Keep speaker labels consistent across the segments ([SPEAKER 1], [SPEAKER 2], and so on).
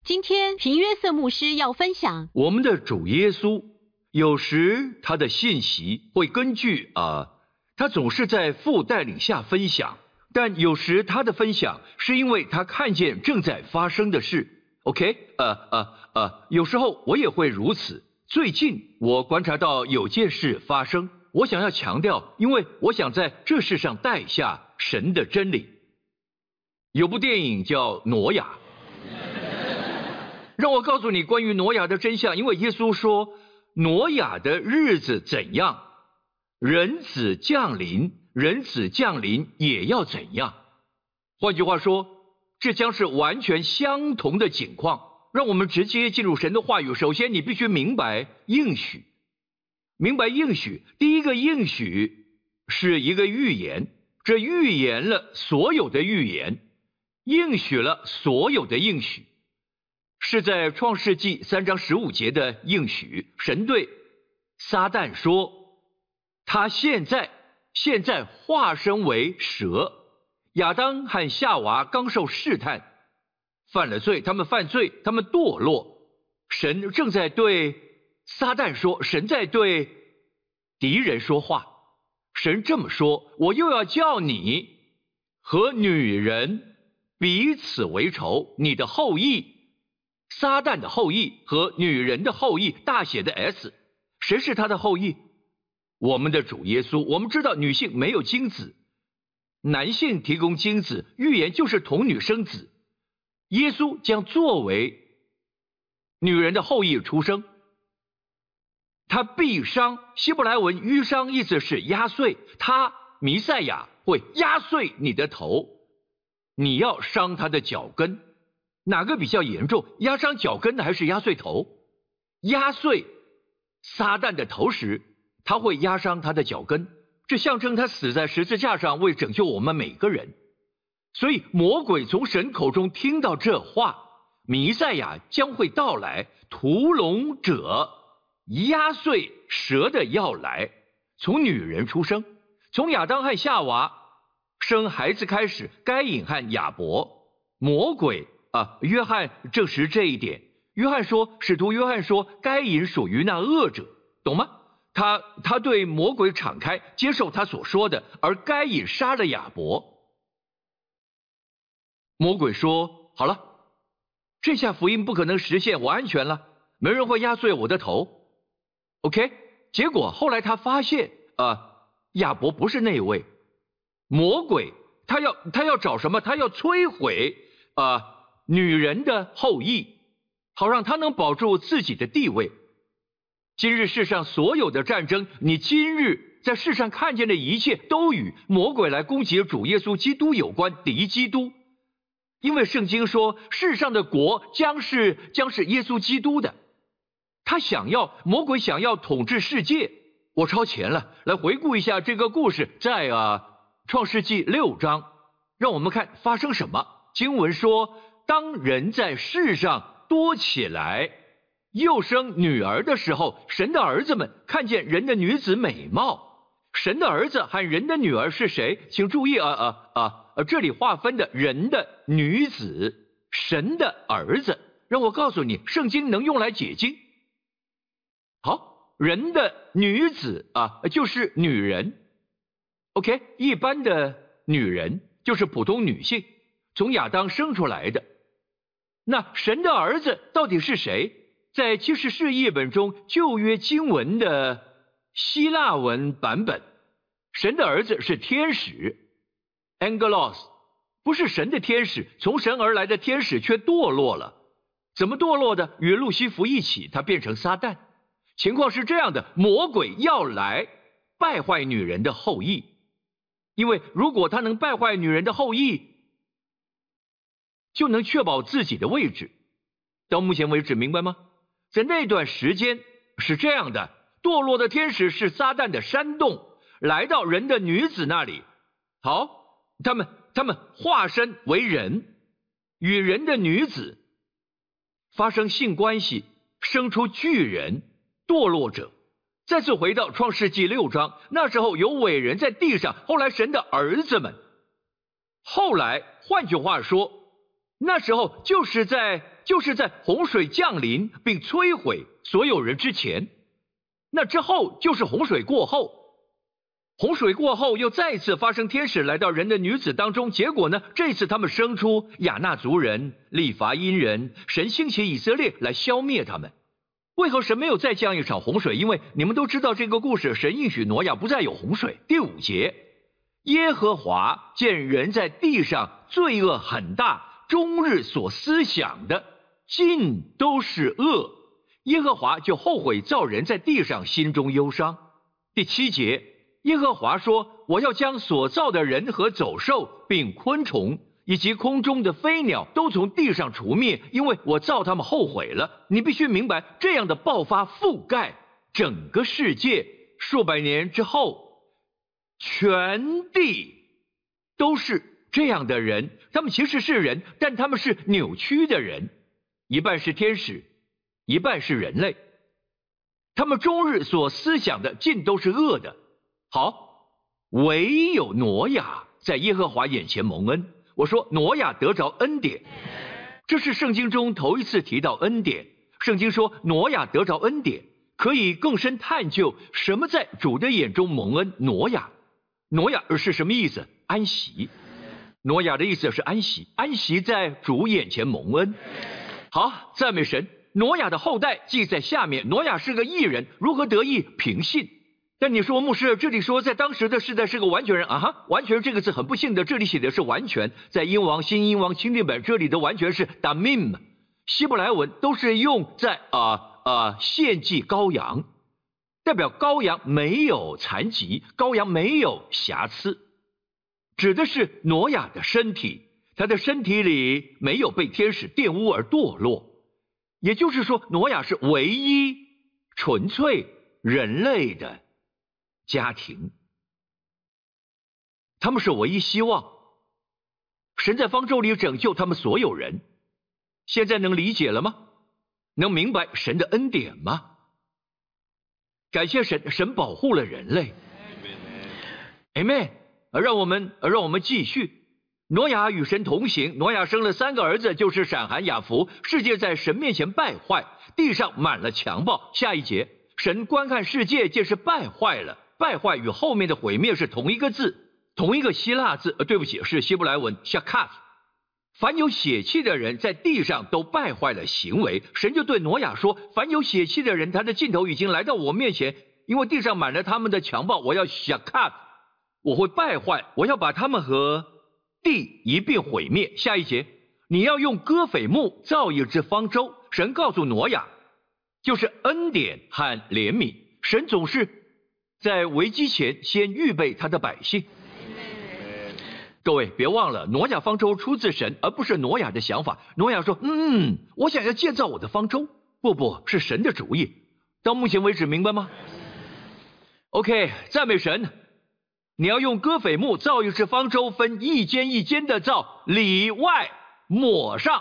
[SPEAKER 1] 今天平约瑟牧师要分享
[SPEAKER 2] 我们的主耶稣，有时他的信息会根据他总是在父带领下分享，但有时他的分享是因为他看见正在发生的事。OK， 有时候我也会如此。最近我观察到有件事发生，我想要强调，因为我想在这世上带下神的真理。有部电影叫《挪亚》，让我告诉你关于挪亚的真相，因为耶稣说挪亚的日子怎样，人子降临也要怎样。换句话说，这将是完全相同的景况。让我们直接进入神的话语。首先你必须明白应许，第一个应许是一个预言，这预言了所有的预言，应许了所有的应许，是在创世纪3章15节的应许。神对撒旦说，他现在化身为蛇。亚当和夏娃刚受试探，犯了罪，他们犯罪，他们堕落。神正在对撒旦说，神在对敌人说话。神这么说，我又要叫你和女人彼此为仇，你的后裔，撒旦的后裔和女人的后裔，大写的 S。 谁是他的后裔？我们的主耶稣。我们知道女性没有精子，男性提供精子，预言就是童女生子。耶稣将作为女人的后裔出生，他必伤，希伯来文淤伤意思是压碎，他弥赛亚会压碎你的头，你要伤他的脚跟。哪个比较严重，压伤脚跟还是压碎头？压碎撒旦的头时，他会压伤他的脚跟，这象征他死在十字架上为拯救我们每个人。所以魔鬼从神口中听到这话，弥赛亚将会到来，屠龙者压碎蛇的要来，从女人出生，从亚当和夏娃生孩子开始，该隐和亚伯。魔鬼约翰证实这一点。使徒约翰说，该隐属于那恶者，懂吗？他对魔鬼敞开，接受他所说的，而该隐杀了亚伯。魔鬼说，好了，这下福音不可能实现，我安全了，没人会压碎我的头。 OK， 结果后来他发现亚伯不是那位。魔鬼他要找什么？他要摧毁女人的后裔，好让他能保住自己的地位。今日世上所有的战争，你今日在世上看见的一切，都与魔鬼来攻击主耶稣基督有关，敌基督。因为圣经说，世上的国将是耶稣基督的。魔鬼想要统治世界。我超前了，来回顾一下这个故事，在创世纪6章，让我们看发生什么。经文说，当人在世上多起来，又生女儿的时候，神的儿子们看见人的女子美貌。神的儿子和人的女儿是谁？请注意这里划分的人的女子，神的儿子。让我告诉你，圣经能用来解经。好，人的女子就是女人。 OK， 一般的女人就是普通女性，从亚当生出来的。那神的儿子到底是谁？在其实是译本中，旧约经文的希腊文版本，神的儿子是天使 Angelos， 不是神的天使，从神而来的天使却堕落了。怎么堕落的？与路西弗一起，他变成撒旦。情况是这样的，魔鬼要来败坏女人的后裔，因为如果他能败坏女人的后裔，就能确保自己的位置。到目前为止，明白吗？在那段时间是这样的，堕落的天使是撒旦的煽动，来到人的女子那里。好，他们化身为人，与人的女子发生性关系，生出巨人，堕落者。再次回到创世纪6章，那时候有伟人在地上，后来神的儿子们，后来换句话说，那时候就是在就是在洪水降临并摧毁所有人之前。那之后就是洪水过后。洪水过后又再次发生天使来到人的女子当中，结果呢，这次他们生出亚纳族人、利伐因人，神兴起以色列来消灭他们。为何神没有再降一场洪水？因为你们都知道这个故事，神应许挪亚不再有洪水。第5节，耶和华见人在地上罪恶很大，终日所思想的尽都是恶，耶和华就后悔造人在地上，心中忧伤。第7节，耶和华说，我要将所造的人和走兽并昆虫以及空中的飞鸟都从地上除灭，因为我造他们后悔了。你必须明白，这样的爆发覆盖整个世界，数百年之后，全地都是这样的人。他们其实是人，但他们是扭曲的人，一半是天使，一半是人类。他们终日所思想的尽都是恶的。好，唯有挪亚在耶和华眼前蒙恩。我说挪亚得着恩典，这是圣经中头一次提到恩典。圣经说挪亚得着恩典，可以更深探究什么在主的眼中蒙恩。挪亚是什么意思？安息。挪亚的意思是安息，安息在主眼前蒙恩。好，赞美神。挪亚的后代记在下面。挪亚是个义人，如何得义？凭信。但你说牧师，这里说在当时的世代是个完全人啊，完全这个字很不幸的，这里写的是完全，在英王新英王钦定本这里的完全是 damim， 希伯来文都是用在献祭羔羊，代表羔羊没有残疾，羔羊没有瑕疵，指的是挪亚的身体，他的身体里没有被天使玷污而堕落。也就是说，挪亚是唯一纯粹人类的家庭，他们是唯一希望。神在方舟里拯救他们所有人。现在能理解了吗？能明白神的恩典吗？感谢神，神保护了人类。Amen。让我们继续。挪亚与神同行，挪亚生了3个儿子，就是闪含雅弗。世界在神面前败坏，地上满了强暴。下一节，神观看世界，见是败坏了。败坏与后面的毁灭是同一个字，同一个希腊字，对不起，是希伯来文 shakat。凡有血气的人在地上都败坏了行为。神就对挪亚说，凡有血气的人，他的尽头已经来到我面前，因为地上满了他们的强暴，我要 shakat， 我会败坏，我要把他们和地一并毁灭。下一节，你要用戈斐木造一只方舟。神告诉挪亚，就是恩典和怜悯。神总是在危机前先预备他的百姓。各位别忘了，挪亚方舟出自神，而不是挪亚的想法。挪亚说我想要建造我的方舟，不是神的主意。到目前为止明白吗？ OK， 赞美神。你要用戈斐木造一只方舟，分一间一间的造，里外抹上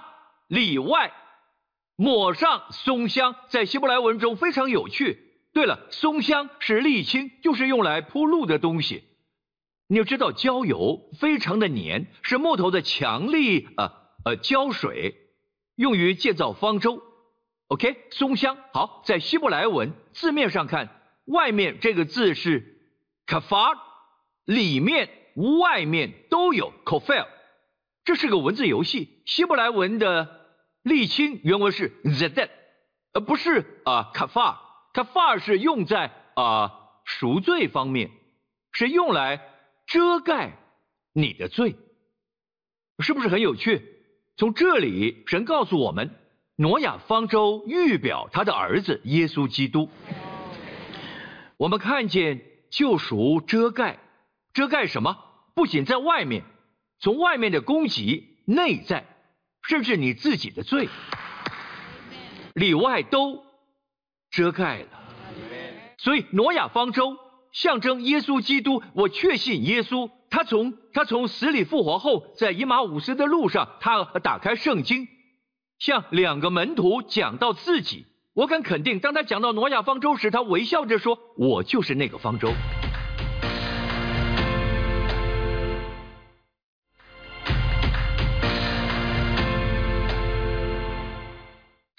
[SPEAKER 2] 松香。在希伯来文中非常有趣。对了，松香是沥青，就是用来铺路的东西。你要知道，焦油非常的黏，是木头的强力胶水，用于建造方舟。OK， 松香。好，在希伯来文字面上看，外面这个字是 kafar， 里面外面都有 kofel， 这是个文字游戏。希伯来文的沥青原文是 zedet， 不是kafar。kafar 是用在赎罪方面，是用来遮盖你的罪，是不是很有趣？从这里神告诉我们，挪亚方舟预表他的儿子耶稣基督。我们看见救赎遮盖什么？不仅在外面，从外面的攻击，内在甚至你自己的罪，里外都遮盖了。所以挪亚方舟象征耶稣基督。我确信耶稣，他从死里复活后，在以马忤斯的路上，他打开圣经，向2个门徒讲到自己。我敢肯定，当他讲到挪亚方舟时，他微笑着说，我就是那个方舟。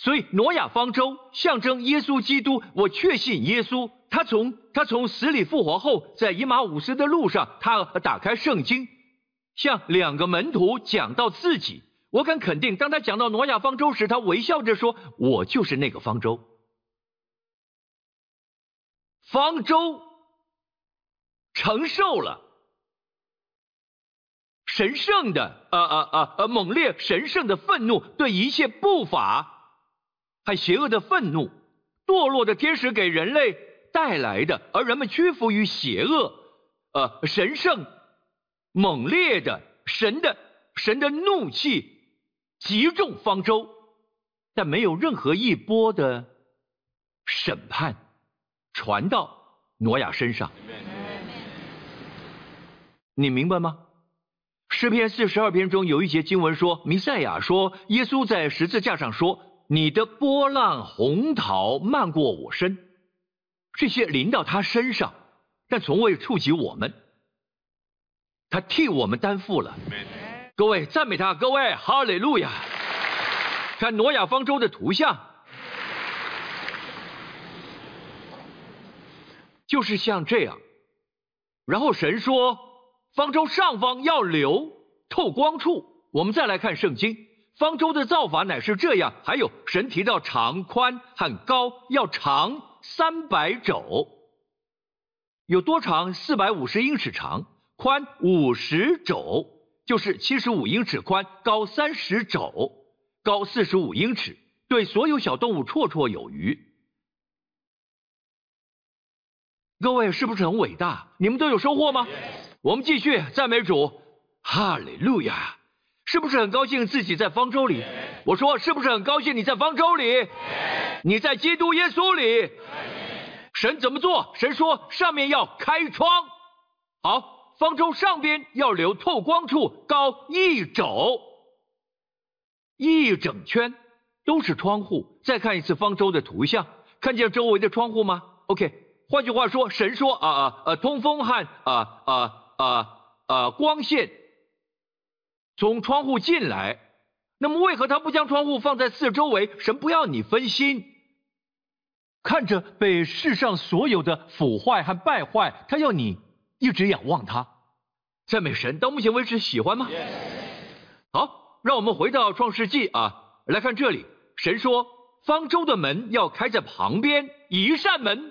[SPEAKER 2] 所以挪亚方舟象征耶稣基督，我确信耶稣，他从死里复活后，在以马忤斯的路上，他打开圣经，向2个门徒讲到自己。我敢肯定，当他讲到挪亚方舟时，他微笑着说：“我就是那个方舟。”方舟承受了神圣的猛烈神圣的愤怒，对一切不法和邪恶的愤怒，堕落的天使给人类带来的，而人们屈服于邪恶，神圣猛烈的神的怒气击中方舟，但没有任何一波的审判传到挪亚身上。你明白吗？诗篇42篇中有一节经文说，弥赛亚说，耶稣在十字架上说，你的波浪洪涛漫过我身，这些临到他身上，但从未触及我们，他替我们担负了。各位赞美他，各位哈利路亚！看挪亚方舟的图像，就是像这样。然后神说，方舟上方要留透光处。我们再来看圣经，方舟的造法乃是这样。还有神提到长宽和高要长300肘，有多长？450英尺长，宽50肘，就是75英尺宽，高30肘，高45英尺，对所有小动物绰绰有余。各位是不是很伟大？你们都有收获吗？我们继续赞美主，哈利路亚！是不是很高兴自己在方舟里？我说是不是很高兴你在方舟里？你在基督耶稣里。神怎么做？神说上面要开窗，好，方舟上边要留透光处，高1肘，1整圈都是窗户。再看一次方舟的图像，看见周围的窗户吗 ？OK。换句话说，神说通风和光线从窗户进来，那么为何他不将窗户放在四周围？神不要你分心，看着被世上所有的腐坏和败坏，他要你一直仰望他。赞美神，到目前为止喜欢吗？ 好，让我们回到创世纪来看这里，神说方舟的门要开在旁边，一扇门，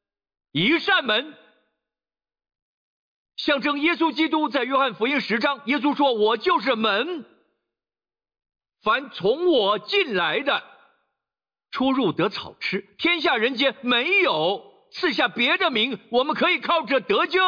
[SPEAKER 2] 象征耶稣基督。在约翰福音10章，耶稣说，我就是门，凡从我进来的出入得草吃，天下人间没有赐下别的名，我们可以靠着得救。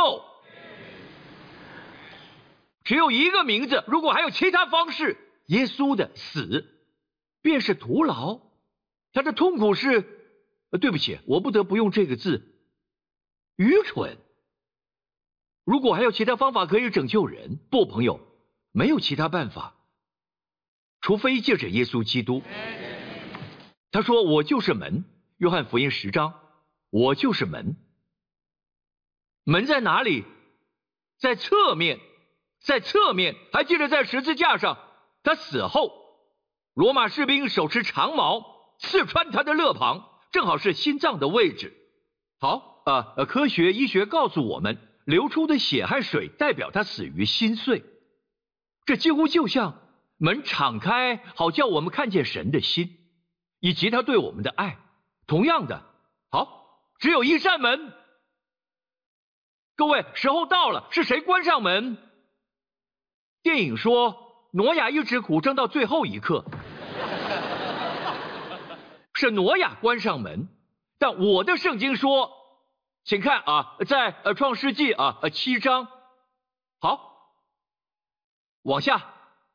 [SPEAKER 2] 只有一个名字，如果还有其他方式，耶稣的死便是徒劳，他的痛苦是对不起，我不得不用这个字，愚蠢。如果还有其他方法可以拯救人，不，朋友，没有其他办法，除非借着耶稣基督。他说我就是门，约翰福音10章，我就是门。门在哪里？在侧面，还记得在十字架上，他死后，罗马士兵手持长矛刺穿他的肋旁，正好是心脏的位置。好，科学医学告诉我们，流出的血和水代表他死于心碎。这几乎就像门敞开，好叫我们看见神的心，以及他对我们的爱。同样的，好，只有一扇门。各位，时候到了，是谁关上门？电影说，挪亚一直苦撑到最后一刻，是挪亚关上门。但我的圣经说，请看在创世纪7章，好，往下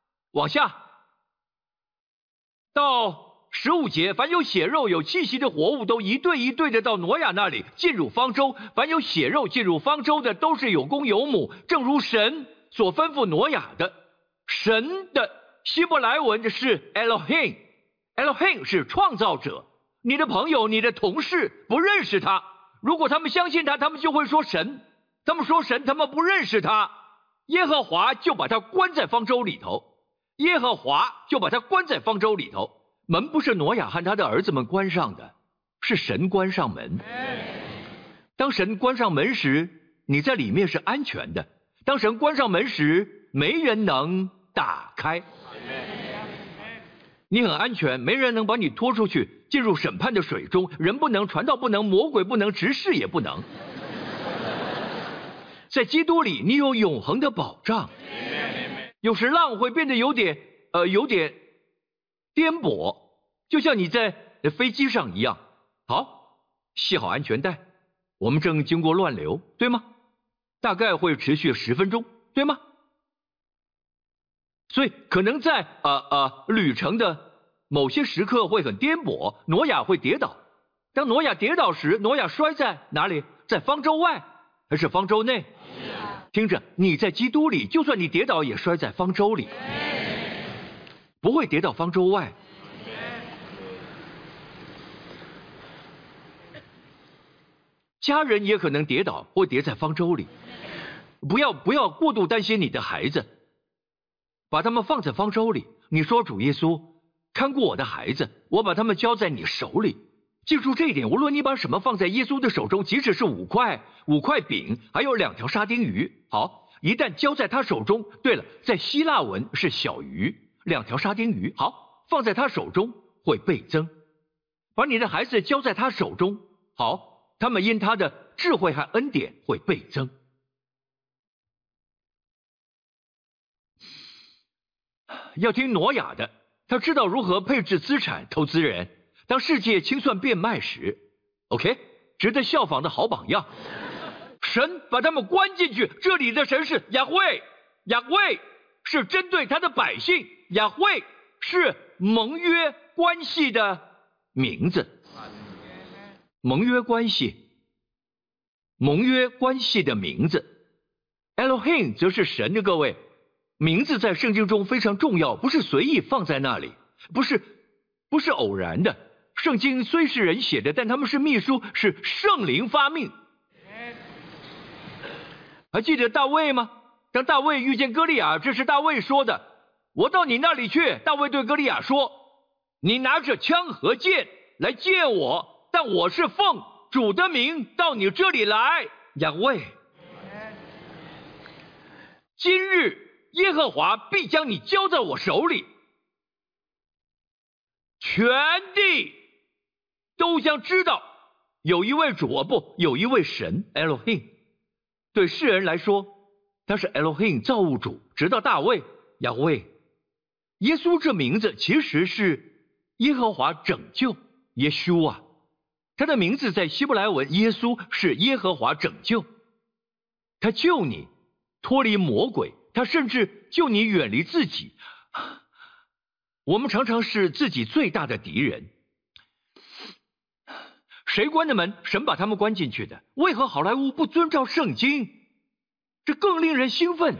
[SPEAKER 2] 到15节，凡有血肉有气息的活物都一对一对的到挪亚那里进入方舟，凡有血肉进入方舟的都是有公有母，正如神所吩咐挪亚的。神的希伯来文是 Elohim 是创造者。你的朋友你的同事不认识他，如果他们相信他，他们就会说神，他们说神，他们不认识他，耶和华就把他关在方舟里头， 门不是挪亚和他的儿子们关上的，是神关上门。当神关上门时，你在里面是安全的；当神关上门时，没人能打开。你很安全，没人能把你拖出去，进入审判的水中，人不能，传道不能，魔鬼不能，执事也不能。在基督里，你有永恒的保障。有时浪会变得有点颠簸，就像你在飞机上一样。好，系好安全带，我们正经过乱流，对吗？大概会持续10分钟，对吗？所以可能在旅程的某些时刻会很颠簸，挪亚会跌倒。当挪亚跌倒时，挪亚摔在哪里？在方舟外还是方舟内？听着，你在基督里，就算你跌倒也摔在方舟里，不会跌到方舟外。家人也可能跌倒，会跌在方舟里。不要过度担心你的孩子，把他们放在方舟里。你说，主耶稣，看顾我的孩子，我把他们交在你手里。记住这一点，无论你把什么放在耶稣的手中，即使是5块饼，还有2条沙丁鱼，好，一旦交在他手中，对了，在希腊文是小鱼，2条沙丁鱼，好，放在他手中会倍增。把你的孩子交在他手中，好，他们因他的智慧和恩典会倍增。要听挪亚的，他知道如何配置资产，投资人。当世界清算变卖时 ，OK， 值得效仿的好榜样。神把他们关进去，这里的神是亚惠，亚惠是针对他的百姓，亚惠是盟约关系的名字，盟约关系的名字。Elohim 则是神的，各位，名字在圣经中非常重要，不是随意放在那里，不是偶然的。圣经虽是人写的，但他们是秘书，是圣灵发命。还记得大卫吗？当大卫遇见歌利亚，这是大卫说的：“我到你那里去。”大卫对歌利亚说：“你拿着枪和剑来见我，但我是奉主的名到你这里来。”亚卫，今日耶和华必将你交在我手里，全地都将知道有一位主，有一位神 Elohim。 对世人来说，他是 Elohim 造物主，直到大卫亚卫。耶稣这名字其实是耶和华拯救，耶稣啊，他的名字在希伯来文耶稣是耶和华拯救，他救你脱离魔鬼，他甚至救你远离自己。我们常常是自己最大的敌人。谁关的门？神把他们关进去的。为何好莱坞不遵照圣经？这更令人兴奋。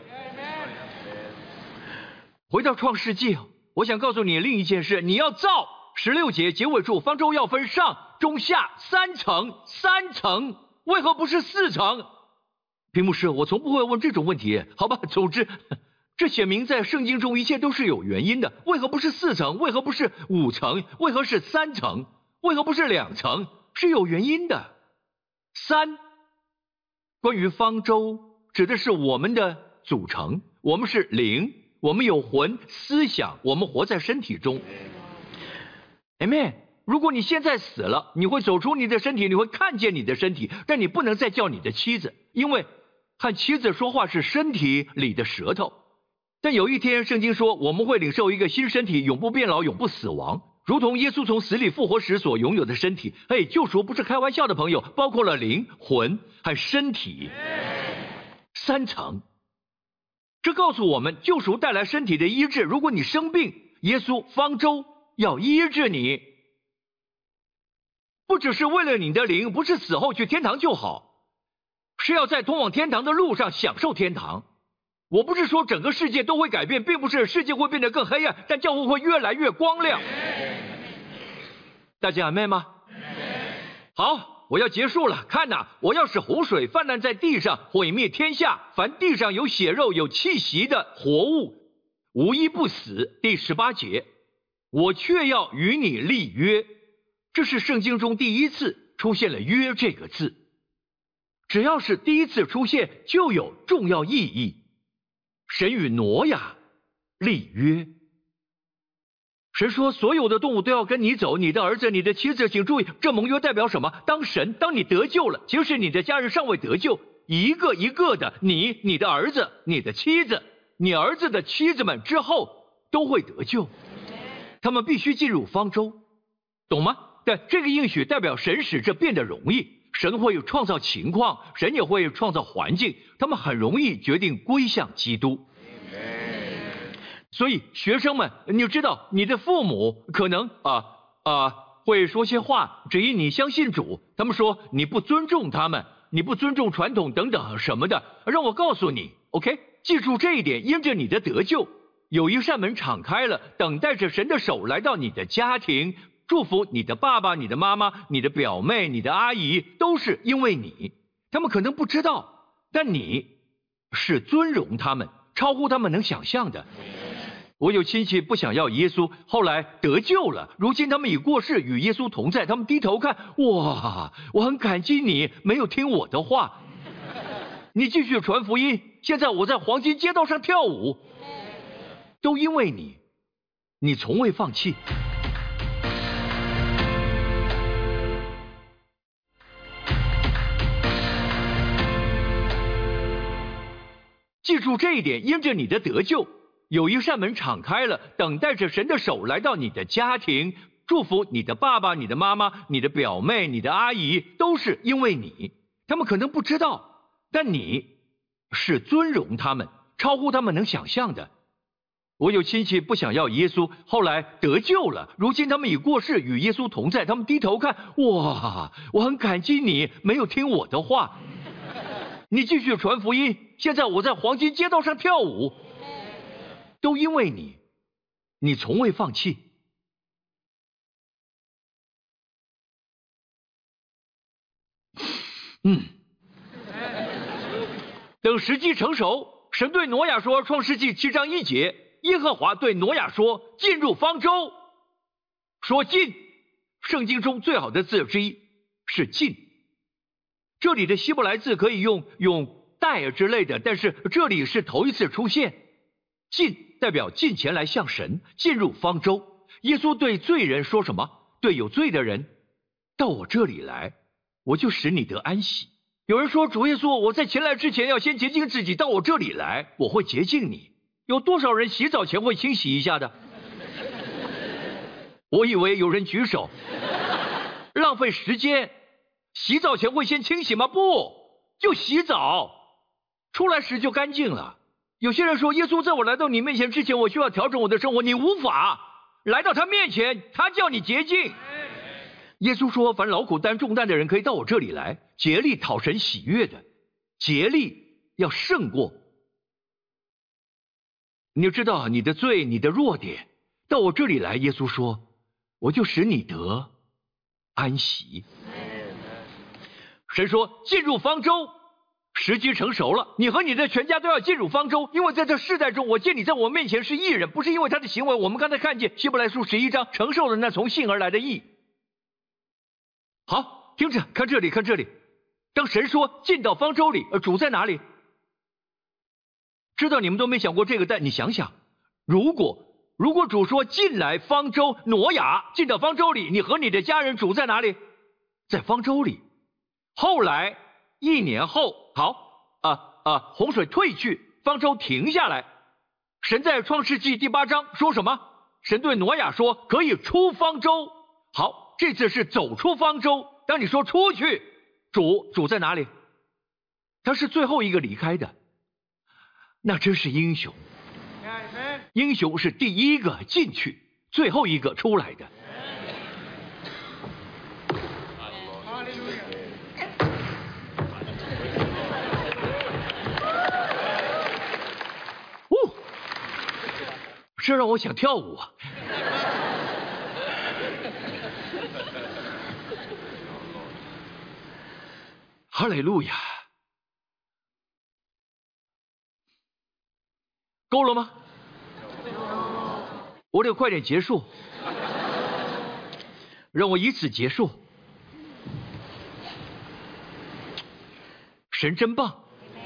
[SPEAKER 2] 回到创世纪，我想告诉你另一件事，你要造16节结尾处，方舟要分上中下3层，为何不是4层？屏幕师，我从不会问这种问题，好吧，总之这写明在圣经中一切都是有原因的。为何不是4层？为何不是5层？为何是3层？为何不是2层？是有原因的。3，关于方舟指的是我们的组成，我们是灵，我们有魂、思想，我们活在身体中。Amen。 如果你现在死了，你会走出你的身体，你会看见你的身体，但你不能再叫你的妻子，因为和妻子说话是身体里的舌头。但有一天圣经说，我们会领受一个新身体，永不变老，永不死亡，如同耶稣从死里复活时所拥有的身体。救赎不是开玩笑的，朋友，包括了灵、魂和身体。3层，这告诉我们救赎带来身体的医治。如果你生病，耶稣方舟要医治你，不只是为了你的灵，不是死后去天堂就好，是要在通往天堂的路上享受天堂。我不是说整个世界都会改变，并不是世界会变得更黑暗，但教会会越来越光亮。大家阿们吗？好，我要结束了。看哪，我要使洪水泛滥在地上，毁灭天下，凡地上有血肉有气息的活物无一不死。第18节， 我却要与你立约。这是圣经中第一次出现了约这个字。只要是第一次出现，就有重要意义。神与挪亚立约。神说所有的动物都要跟你走，你的儿子，你的妻子，请注意，这盟约代表什么？当你得救了，即使你的家人尚未得救，一个一个的，你的儿子，你的妻子，你儿子的妻子们之后都会得救。他们必须进入方舟，懂吗？对，这个应许代表神使这变得容易。神会创造情况，神也会创造环境，他们很容易决定归向基督。所以学生们，你就知道你的父母可能会说些话，只因你相信主，他们说你不尊重他们，你不尊重传统等等什么的。让我告诉你 ，OK， 记住这一点，因着你的得救，有一扇门敞开了，等待着神的手来到你的家庭，祝福你的爸爸、你的妈妈、你的表妹、你的阿姨，都是因为你。他们可能不知道，但你是尊荣他们，超乎他们能想象的。我有亲戚不想要耶稣，后来得救了，如今他们已过世，与耶稣同在。他们低头看，哇，我很感激你没有听我的话，你继续传福音。现在我在黄金街道上跳舞，都因为你从未放弃。记住这一点，因着你的得救，有一扇门敞开了，等待着神的手来到你的家庭，祝福你的爸爸、你的妈妈、你的表妹、你的阿姨，都是因为你。他们可能不知道，但你是尊荣他们，超乎他们能想象的。我有亲戚不想要耶稣，后来得救了，如今他们已过世，与耶稣同在。他们低头看，哇，我很感激你没有听我的话，你继续传福音。现在我在黄金街道上跳舞，都因为你从未放弃。等时机成熟，神对挪亚说，创世纪7章1节，耶和华对挪亚说，进入方舟。说进，圣经中最好的字之一是进。这里的希伯来字可以用带之类的，但是这里是头一次出现。进代表进前来向神，进入方舟。耶稣对罪人说什么？对有罪的人，到我这里来，我就使你得安息。有人说，主耶稣，我在前来之前要先洁净自己，到我这里来，我会洁净你。有多少人洗澡前会清洗一下的？我以为有人举手，浪费时间。洗澡前会先清洗吗？不，就洗澡，出来时就干净了。有些人说，耶稣在我来到你面前之前，我需要调整我的生活。你无法来到他面前，他叫你洁净。耶稣说，凡劳苦担重担的人可以到我这里来，竭力讨神喜悦的，竭力要胜过。你就知道你的罪，你的弱点，到我这里来，耶稣说，我就使你得安息。神说，进入方舟，时机成熟了，你和你的全家都要进入方舟，因为在这世代中，我见你在我面前是义人，不是因为他的行为。我们刚才看见希伯来书11章承受了那从信而来的义。好，听着，看这里，看这里。当神说进到方舟里，主在哪里？知道你们都没想过这个，但你想想，如果主说进来方舟，挪亚进到方舟里，你和你的家人，主在哪里？在方舟里。后来1年后，洪水退去，方舟停下来。神在创世纪第8章说什么？神对挪亚说，可以出方舟。好，这次是走出方舟。当你说出去，主在哪里？他是最后一个离开的，那真是英雄。英雄是第一个进去，最后一个出来的。这让我想跳舞啊！哈利路亚！够了吗？ 我得快点结束，让我以此结束。神真棒。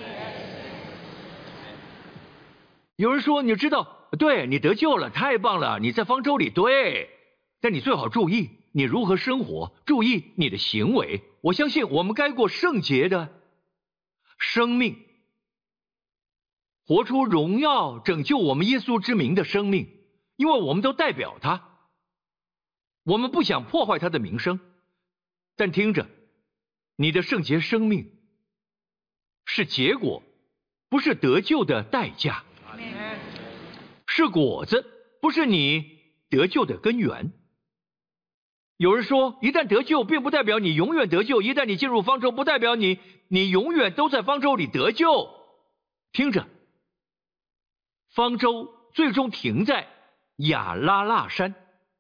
[SPEAKER 2] 有人说，你知道，对，你得救了，太棒了，你在方舟里，对，但你最好注意你如何生活，注意你的行为。我相信我们该过圣洁的生命，活出荣耀拯救我们耶稣之名的生命，因为我们都代表他，我们不想破坏他的名声。但听着，你的圣洁生命是结果，不是得救的代价，是果子，不是你得救的根源。有人说，一旦得救并不代表你永远得救，一旦你进入方舟不代表你永远都在方舟里得救。听着，方舟最终停在亚拉腊山。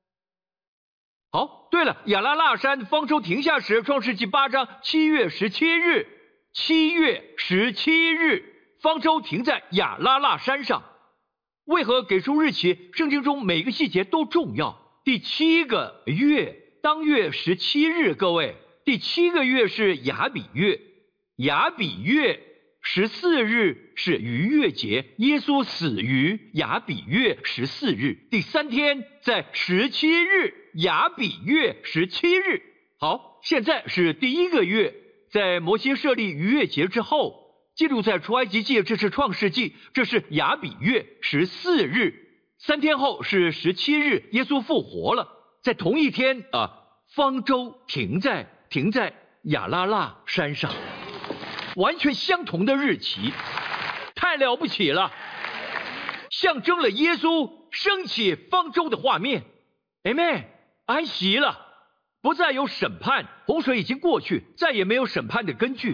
[SPEAKER 2] 好，对了，亚拉腊山方舟停下时，创世纪8章7月17日，7月17日，方舟停在亚拉腊山上。为何给出日期？圣经中每个细节都重要。第7个月，当月17日，各位，第7个月是亚比月，亚比月14日是逾越节，耶稣死于亚比月14日，第3天在17日，亚比月17日。好，现在是第1个月，在摩西设立逾越节之后，记录在出埃及记，这是创世纪，这是亚比月14日。3天后是17日，耶稣复活了。在同一天方舟停在亚拉腊山上，完全相同的日期，太了不起了，象征了耶稣升起方舟的画面。Amen， 安息了，不再有审判，洪水已经过去，再也没有审判的根据。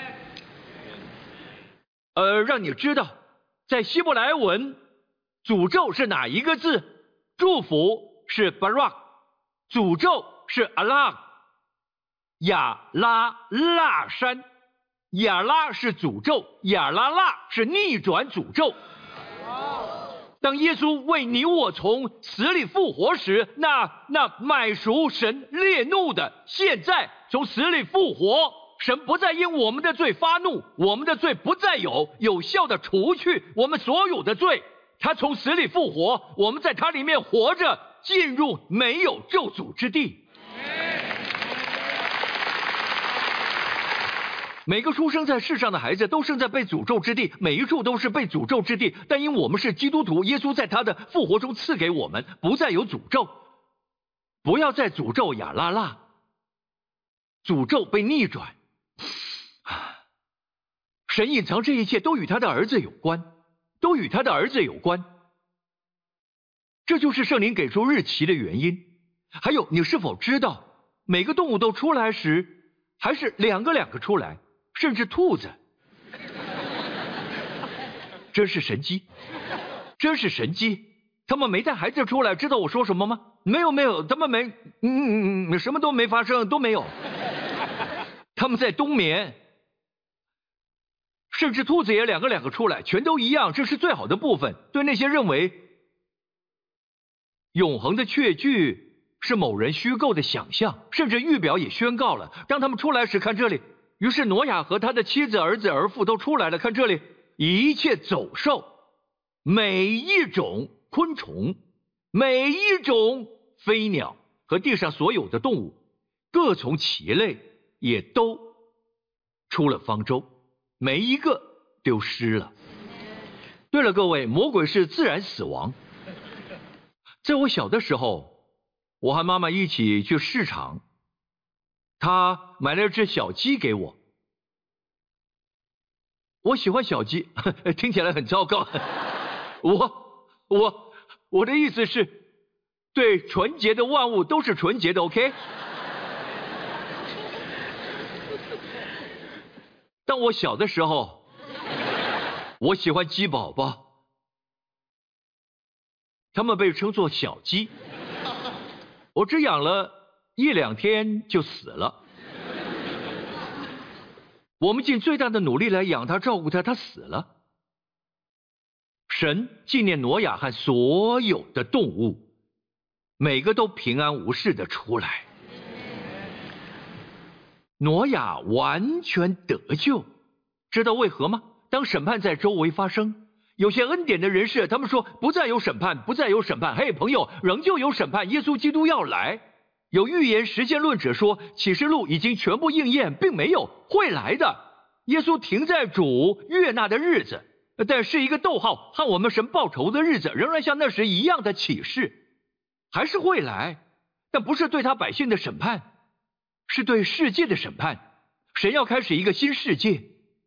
[SPEAKER 2] 让你知道，在希伯来文，诅咒是哪一个字？祝福是 barak， 诅咒是 alag。亚拉腊山，亚拉是诅咒，亚拉腊是逆转诅咒。当耶稣为你我从死里复活时，那买赎神烈怒的，现在从死里复活，神不再因我们的罪发怒，我们的罪不再有效的除去我们所有的罪。他从死里复活，我们在他里面活着，进入没有咒诅之地。每个出生在世上的孩子都生在被诅咒之地，每一处都是被诅咒之地，但因我们是基督徒，耶稣在他的复活中赐给我们，不再有诅咒。不要再诅咒亚拉腊，诅咒被逆转。神隐藏这一切都与他的儿子有关，都与他的儿子有关。这就是圣灵给出日期的原因。还有，你是否知道，每个动物都出来时，还是两个出来，甚至兔子。真是神机，真是神机。他们没带孩子出来，知道我说什么吗？没有，他们什么都没发生，都没有。他们在冬眠，甚至兔子也两个出来，全都一样，这是最好的部分。对那些认为永恒的确据是某人虚构的想象，甚至预表也宣告了，当他们出来时，看这里。于是挪亚和他的妻子、儿子、儿妇都出来了，看这里，一切走兽，每一种昆虫，每一种飞鸟和地上所有的动物，各从其类，也都出了方舟，没一个丢失了。对了，各位，魔鬼是自然死亡。在我小的时候，我和妈妈一起去市场，她买了只小鸡给我。我喜欢小鸡，听起来很糟糕。我的意思是，对纯洁的万物都是纯洁的 ，OK？ 当我小的时候，我喜欢鸡宝宝，它们被称作小鸡。我只养了1-2天就死了。我们尽最大的努力来养它、照顾它，它死了。 神纪念挪亚和所有的动物，每个都平安无事的出来。挪亚完全得救，知道为何吗？当审判在周围发生，有些恩典的人士，他们说不再有审判，不再有审判。嘿，朋友，仍旧有审判，耶稣基督要来。有预言实践论者说，启示录已经全部应验，并没有，会来的。耶稣停在主悦纳的日子，但是一个逗号，和我们神报仇的日子仍然像那时一样的启示，还是会来，但不是对他百姓的审判，是对世界的审判。神要开始一个新世界。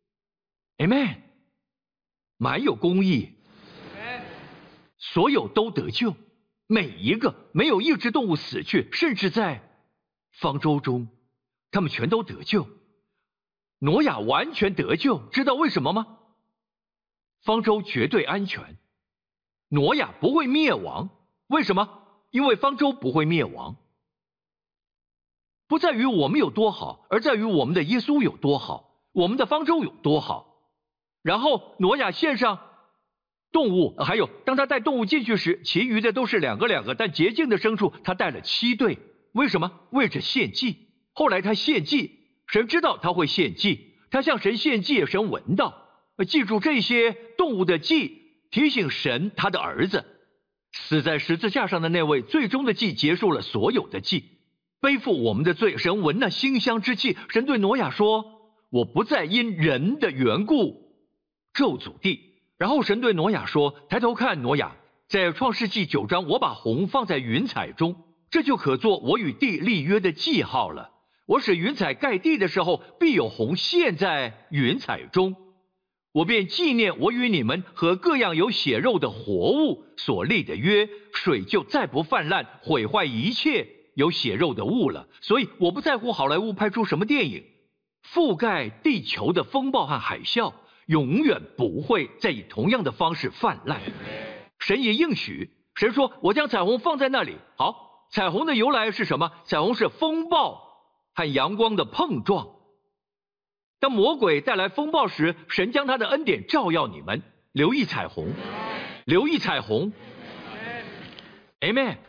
[SPEAKER 2] Amen， 满有公义，所有都得救，每一个，没有一只动物死去，甚至在方舟中，他们全都得救。挪亚完全得救，知道为什么吗？方舟绝对安全，挪亚不会灭亡。为什么？因为方舟不会灭亡。不在于我们有多好，而在于我们的耶稣有多好，我们的方舟有多好。然后挪亚献上动物，还有当他带动物进去时，其余的都是两个，但洁净的牲畜他带了7对。为什么？为着献祭。后来他献祭，神知道他会献祭，他向神献祭，神闻到。记住这些动物的祭，提醒神他的儿子死在十字架上的那位最终的祭结束了所有的祭，背负我们的罪。神闻那馨香之气，神对挪亚说，我不再因人的缘故咒诅地。然后神对挪亚说，抬头看，挪亚，在创世纪9章，我把虹放在云彩中，这就可做我与地立约的记号了。我使云彩盖地的时候，必有虹现在云彩中，我便纪念我与你们和各样有血肉的活物所立的约，水就再不泛滥毁坏一切有血肉的物了。所以我不在乎好莱坞拍出什么电影，覆盖地球的风暴和海啸永远不会再以同样的方式泛滥。神也应许，神说，我将彩虹放在那里。好，彩虹的由来是什么？彩虹是风暴和阳光的碰撞。当魔鬼带来风暴时，神将他的恩典照耀你们。留意彩虹，留意彩虹。Amen。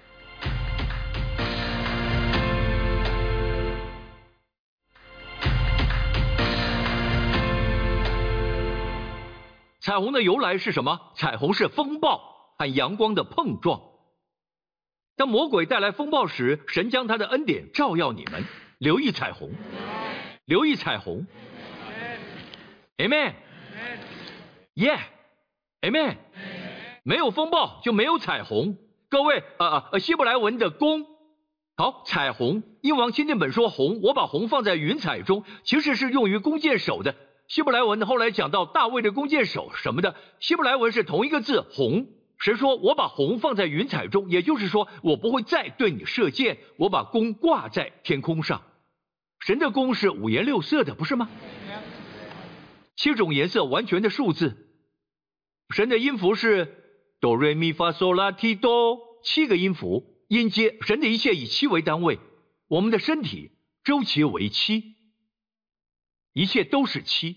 [SPEAKER 2] 彩虹的由来是什么？彩虹是风暴和阳光的碰撞。当魔鬼带来风暴时，神将他的恩典照耀你们。留意彩虹，留意彩虹。Amen。Yeah。Amen。没有风暴就没有彩虹。各位，希伯来文的弓。好，彩虹，英王钦定本说虹，我把虹放在云彩中，其实是用于弓箭手的。希伯来文后来讲到大卫的弓箭手什么的，希伯来文是同一个字虹。神说，我把虹放在云彩中，也就是说，我不会再对你射箭，我把弓挂在天空上。神的弓是五颜六色的，不是吗？7种颜色完全的数字。神的音符是哆瑞咪发嗦拉提哆，7个音符，音阶。神的一切以7为单位，我们的身体周期为7，一切都是7。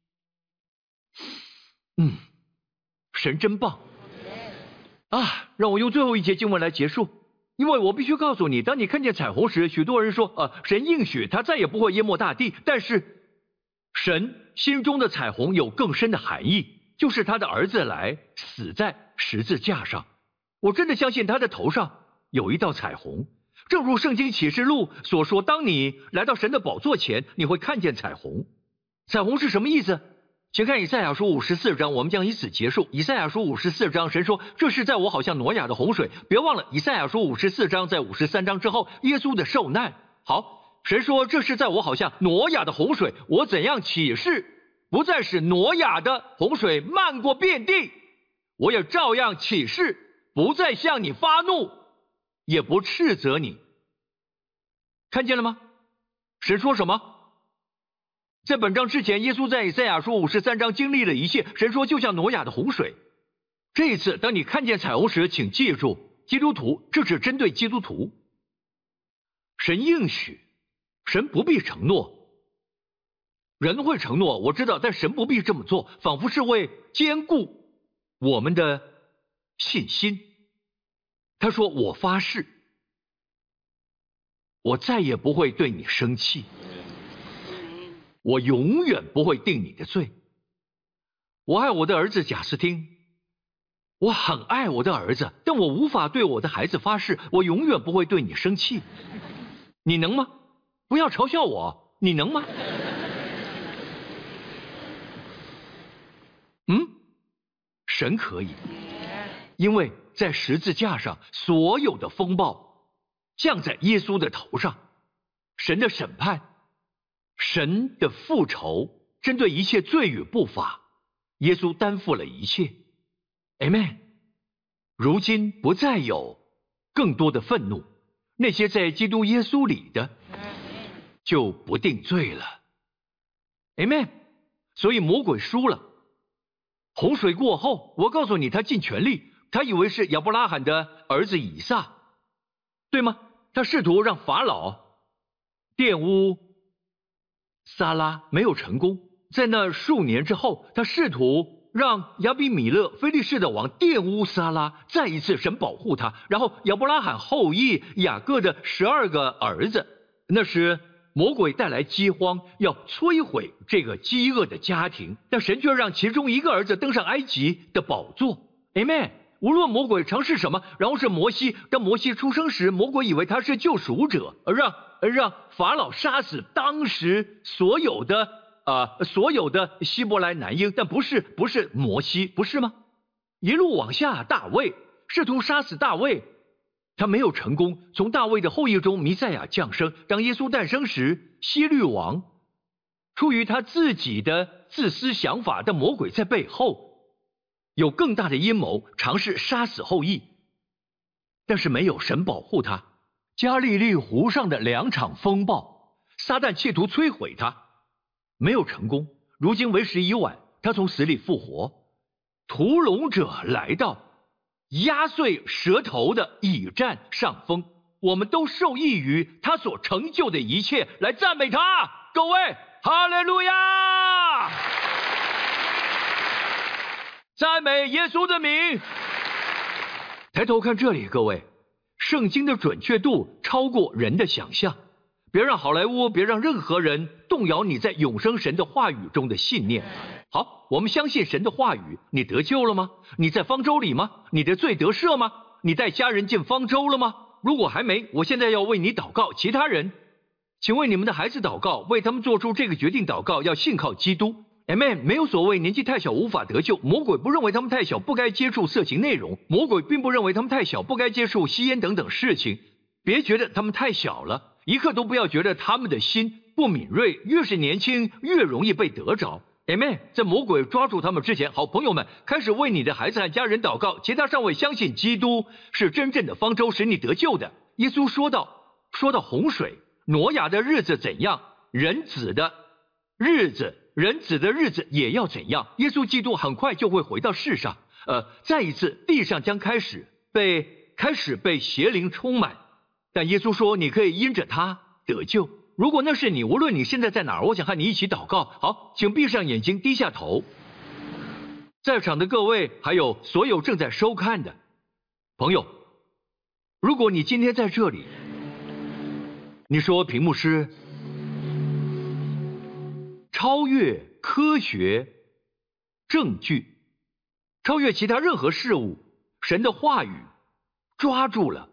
[SPEAKER 2] 神真棒啊！让我用最后一节经文来结束，因为我必须告诉你，当你看见彩虹时，许多人说神应许他再也不会淹没大地，但是神心中的彩虹有更深的含义，就是他的儿子来死在十字架上。我真的相信他的头上有一道彩虹，正如圣经启示录所说，当你来到神的宝座前，你会看见彩虹。彩虹是什么意思？请看以赛亚书54章，我们将以此结束。以赛亚书54章，神说，这是在我好像挪亚的洪水。别忘了以赛亚书54章在53章之后，耶稣的受难。好，神说，这是在我好像挪亚的洪水，我怎样启示，不再使挪亚的洪水漫过遍地，我也照样启示，不再向你发怒，也不斥责你。看见了吗？神说什么？在本章之前，耶稣在以赛亚书53章经历了一切，神说就像挪亚的洪水。这一次当你看见彩虹时，请记住，基督徒，这是针对基督徒。神应许，神不必承诺，人会承诺，我知道，但神不必这么做，仿佛是为坚固我们的信心。他说，我发誓，我再也不会对你生气，我永远不会定你的罪。我爱我的儿子贾斯汀，我很爱我的儿子，但我无法对我的孩子发誓，我永远不会对你生气。你能吗？不要嘲笑我，你能吗？神可以，因为在十字架上所有的风暴降在耶稣的头上，神的审判，神的复仇，针对一切罪与不法，耶稣担负了一切。 Amen。 如今不再有更多的愤怒，那些在基督耶稣里的就不定罪了。 Amen。 所以魔鬼输了。洪水过后，我告诉你，他尽全力，他以为是亚伯拉罕的儿子以撒，对吗？他试图让法老玷污撒拉，没有成功。在那数年之后，他试图让亚比米勒非利士的王玷污撒拉，再一次神保护他。然后亚伯拉罕后裔雅各的12个儿子，那时魔鬼带来饥荒，要摧毁这个饥饿的家庭，但神却让其中一个儿子登上埃及的宝座。 Amen。 无论魔鬼尝试什么，然后是摩西，当摩西出生时，魔鬼以为他是救赎者，而让法老杀死当时所有的希伯来男婴，但不是摩西，不是吗？一路往下，大卫试图杀死大卫，他没有成功。从大卫的后裔中弥赛亚降生，当耶稣诞生时，希律王出于他自己的自私想法的魔鬼在背后有更大的阴谋，尝试杀死后裔，但是没有神保护他。加利利湖上的2场风暴，撒旦企图摧毁他，没有成功。如今为时已晚，他从死里复活。屠龙者来到，压碎蛇头的以占上风，我们都受益于他所成就的一切，来赞美他。各位，哈利路亚！赞美耶稣的名。抬头看这里，各位，圣经的准确度超过人的想象。别让好莱坞，别让任何人动摇你在永生神的话语中的信念。好，我们相信神的话语。你得救了吗？你在方舟里吗？你的罪得赦吗？你带家人进方舟了吗？如果还没，我现在要为你祷告。其他人，请为你们的孩子祷告，为他们做出这个决定祷告，要信靠基督。Amen。 没有所谓年纪太小无法得救，魔鬼不认为他们太小不该接触色情内容，魔鬼并不认为他们太小不该接触吸烟等等事情。别觉得他们太小了，一刻都不要觉得他们的心不敏锐，越是年轻越容易被得着。 Amen。 在魔鬼抓住他们之前，好朋友们，开始为你的孩子和家人祷告，其他尚未相信基督是真正的方舟，使你得救的。耶稣说到洪水，挪亚的日子怎样，人子的日子也要怎样。耶稣基督很快就会回到世上，再一次地上将开始被邪灵充满，但耶稣说你可以因着他得救。如果那是你，无论你现在在哪儿，我想和你一起祷告。好，请闭上眼睛，低下头。在场的各位，还有所有正在收看的朋友，如果你今天在这里，你说屏幕师，超越科学证据，超越其他任何事物，神的话语抓住了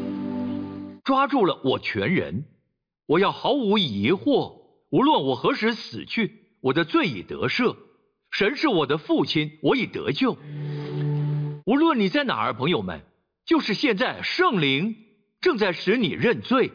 [SPEAKER 2] 我全人。我要毫无疑惑，无论我何时死去，我的罪已得赦，神是我的父亲，我已得救。无论你在哪儿，朋友们，就是现在，圣灵正在使你认罪，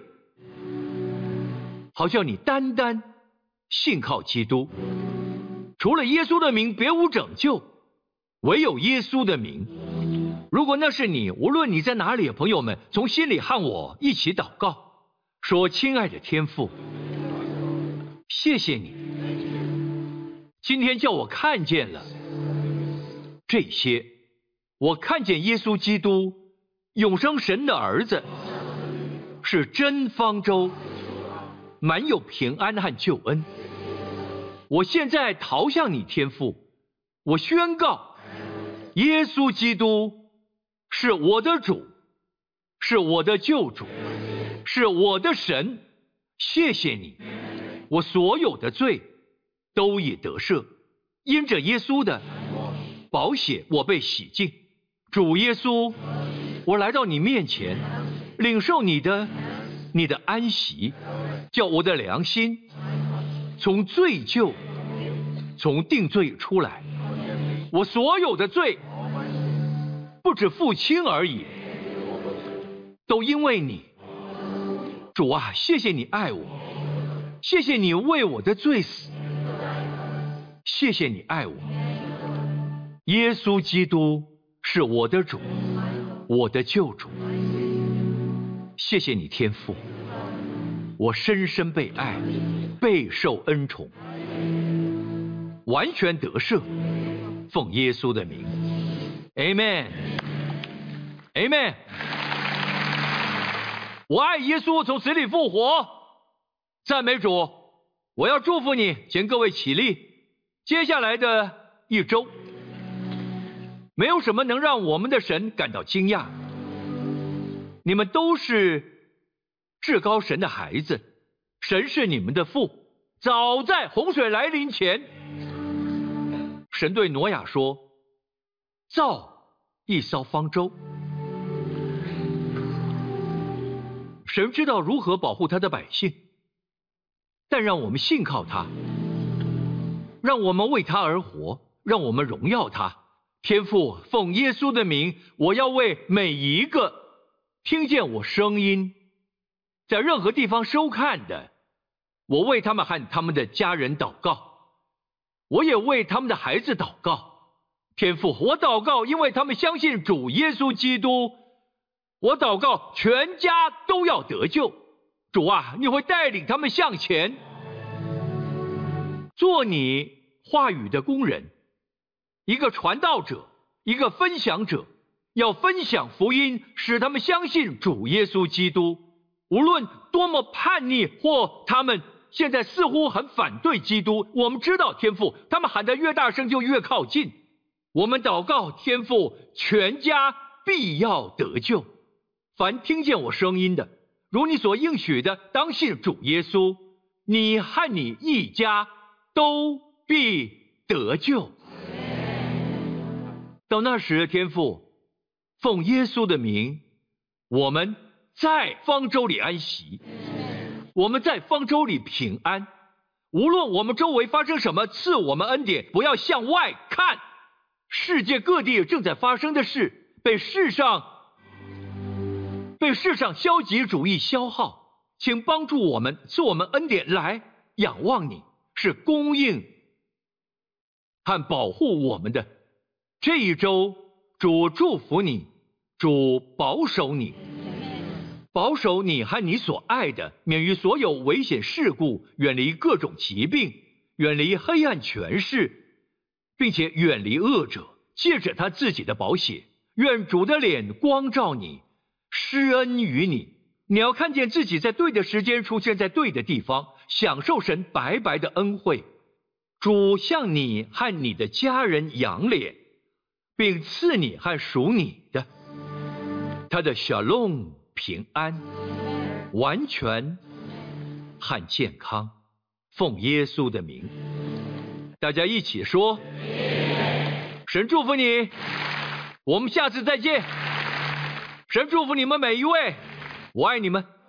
[SPEAKER 2] 好叫你单单信靠基督。除了耶稣的名，别无拯救，唯有耶稣的名。如果那是你，无论你在哪里，朋友们，从心里和我一起祷告，说：亲爱的天父，谢谢你今天叫我看见了这些，我看见耶稣基督永生神的儿子是真方舟，满有平安和救恩。我现在逃向你天父，我宣告耶稣基督是我的主，是我的救主，是我的神。谢谢你，我所有的罪都已得赦，因着耶稣的宝血，我被洗净。主耶稣，我来到你面前，领受你的安息，叫我的良心从罪疚、从定罪出来。我所有的罪不止付清而已，都因为你。主啊，谢谢你爱我，谢谢你为我的罪死，谢谢你爱我。耶稣基督是我的主，我的救主。谢谢你天父，我深深被爱，备受恩宠，完全得赦，奉耶稣的名 Amen Amen。 我爱耶稣从死里复活，赞美主。我要祝福你，请各位起立。接下来的一周，没有什么能让我们的神感到惊讶。你们都是至高神的孩子，神是你们的父。早在洪水来临前，神对挪亚说：造一艘方舟。神知道如何保护他的百姓，但让我们信靠他，让我们为他而活，让我们荣耀他。天父，奉耶稣的名，我要为每一个听见我声音，在任何地方收看的，我为他们和他们的家人祷告，我也为他们的孩子祷告。天父，我祷告，因为他们相信主耶稣基督，我祷告全家都要得救。主啊，你会带领他们向前，做你话语的工人，一个传道者，一个分享者，要分享福音，使他们相信主耶稣基督。无论多么叛逆，或他们现在似乎很反对基督，我们知道天父，他们喊得越大声就越靠近。我们祷告天父，全家必要得救。凡听见我声音的，如你所应许的，当信主耶稣，你和你一家都必得救。到那时，天父，奉耶稣的名，我们在方舟里安息，我们在方舟里平安。无论我们周围发生什么，赐我们恩典，不要向外看。世界各地正在发生的事，被世上消极主义消耗，请帮助我们，赐我们恩典来仰望你，是供应和保护我们的。这一周，主祝福你，主保守你，保守你和你所爱的，免于所有危险事故，远离各种疾病，远离黑暗权势，并且远离恶者。借着他自己的宝血，愿主的脸光照你，施恩于你。你要看见自己在对的时间出现在对的地方，享受神白白的恩惠。主向你和你的家人扬脸，并赐你和属你的他的shalom平安、完全和健康。奉耶稣的名，大家一起说：神祝福你，我们下次再见。神祝福你们每一位，我爱你们。